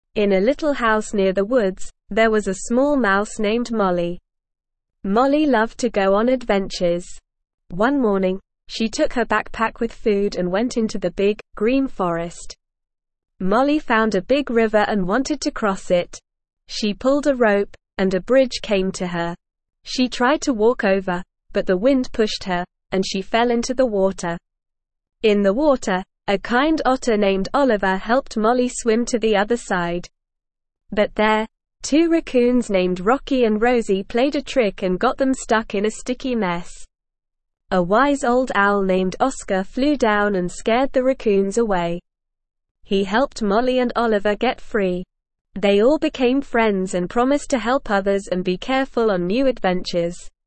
In a little house near the woods, there was a small mouse named Molly. Molly loved to go on adventures. One morning, she took her backpack with food and went into the big, green forest. Molly found a big river and wanted to cross it. She pulled a rope, and a bridge came to her. She tried to walk over, but the wind pushed her, and she fell into the water. In the water, a kind otter named Oliver helped Molly swim to the other side. But there, two raccoons named Rocky and Rosie played a trick and got them stuck in a sticky mess. A wise old owl named Oscar flew down and scared the raccoons away. He helped Molly and Oliver get free. They all became friends and promised to help others and be careful on new adventures.